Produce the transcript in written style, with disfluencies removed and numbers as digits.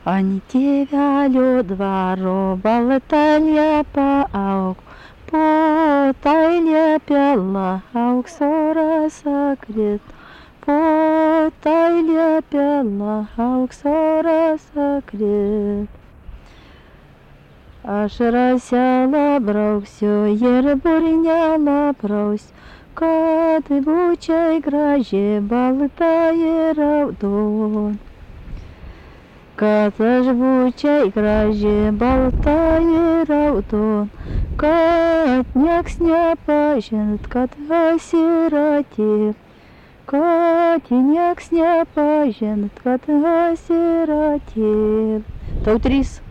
Ant tėvelio dvaro balta liepa aug, po tai liepė aukso rasa krit, po tai liepė aukso rasa krit. Aš raselą brauksiu ir burnelą prausiu, kad būčiai graži balta ir raudon. Kad aš būčiai graži balta ir raudon, kad nieks nepažint, kad esi rati, kad nieks nepažint, kad esi rati. Tau 3.